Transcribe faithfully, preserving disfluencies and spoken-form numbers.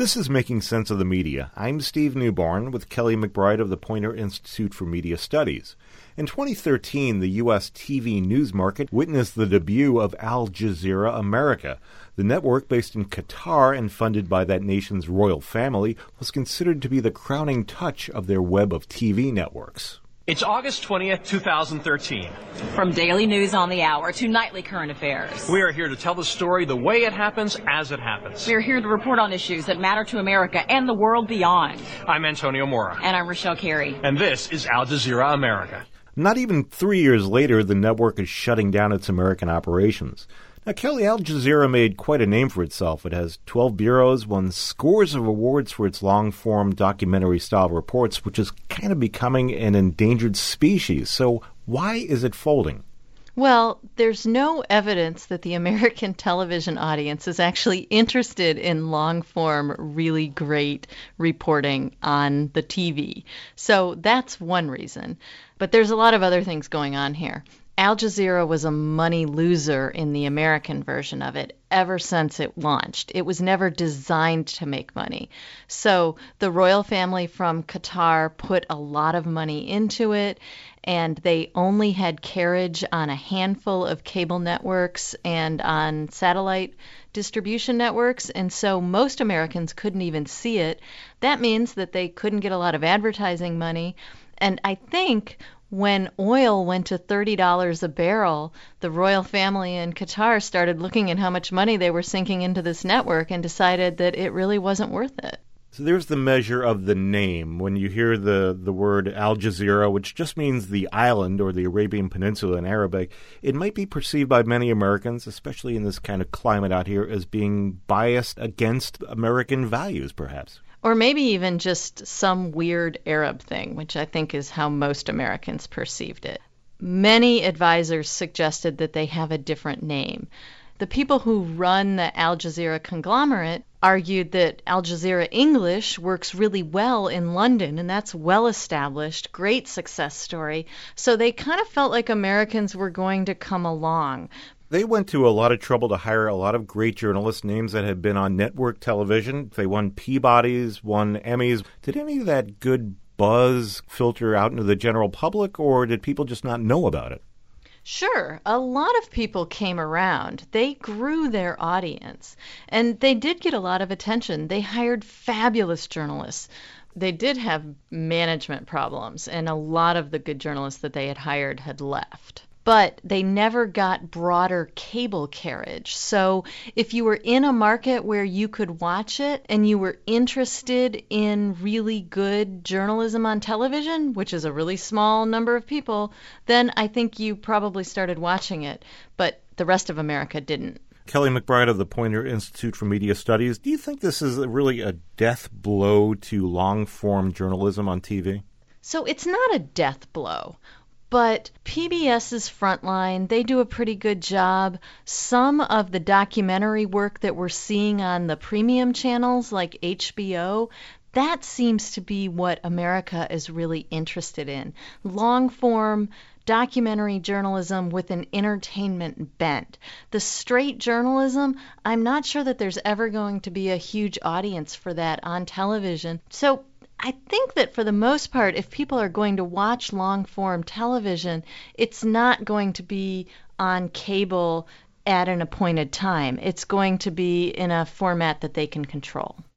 This is Making Sense of the Media. I'm Steve Newborn with Kelly McBride of the Poynter Institute for Media Studies. In twenty thirteen, the U S T V news market witnessed the debut of Al Jazeera America. The network, based in Qatar and funded by that nation's royal family, was considered to be the crowning touch of their web of T V networks. It's August twentieth, twenty thirteen. From daily news on the hour to nightly current affairs, we are here to tell the story the way it happens, as it happens. We're here to report on issues that matter to America and the world beyond. I'm Antonio Mora. And I'm Rochelle Carey. And this is Al Jazeera America. Not even three years later, the network is shutting down its American operations. Now, Kelly, Al Jazeera made quite a name for itself. It has twelve bureaus, won scores of awards for its long-form documentary-style reports, which is kind of becoming an endangered species. So why is it folding? Well, there's no evidence that the American television audience is actually interested in long-form, really great reporting on the T V. So that's one reason. But there's a lot of other things going on here. Al Jazeera was a money loser in the American version of it ever since it launched. It was never designed to make money. So the royal family from Qatar put a lot of money into it, and they only had carriage on a handful of cable networks and on satellite distribution networks, and so most Americans couldn't even see it. That means that they couldn't get a lot of advertising money, and I think when oil went to thirty dollars a barrel, the royal family in Qatar started looking at how much money they were sinking into this network and decided that it really wasn't worth it. So there's the measure of the name. When you hear the, the word Al Jazeera, which just means the island or the Arabian Peninsula in Arabic, it might be perceived by many Americans, especially in this kind of climate out here, as being biased against American values, perhaps. Or maybe even just some weird Arab thing, which I think is how most Americans perceived it. Many advisors suggested that they have a different name. The people who run the Al Jazeera conglomerate argued that Al Jazeera English works really well in London, and that's well established, great success story. So they kind of felt like Americans were going to come along. They went to a lot of trouble to hire a lot of great journalists, names that had been on network television. They won Peabodys, won Emmys. Did any of that good buzz filter out into the general public, or did people just not know about it? Sure. A lot of people came around. They grew their audience, and they did get a lot of attention. They hired fabulous journalists. They did have management problems, and a lot of the good journalists that they had hired had left. But they never got broader cable carriage. So if you were in a market where you could watch it and you were interested in really good journalism on television, which is a really small number of people, then I think you probably started watching it. But the rest of America didn't. Kelly McBride of the Poynter Institute for Media Studies, do you think this is really a death blow to long-form journalism on T V? So it's not a death blow. But PBS's Frontline, they do a pretty good job. Some of the documentary work that we're seeing on the premium channels like H B O, that seems to be what America is really interested in. Long-form documentary journalism with an entertainment bent. The straight journalism, I'm not sure that there's ever going to be a huge audience for that on television. So I think that for the most part, if people are going to watch long-form television, it's not going to be on cable at an appointed time. It's going to be in a format that they can control.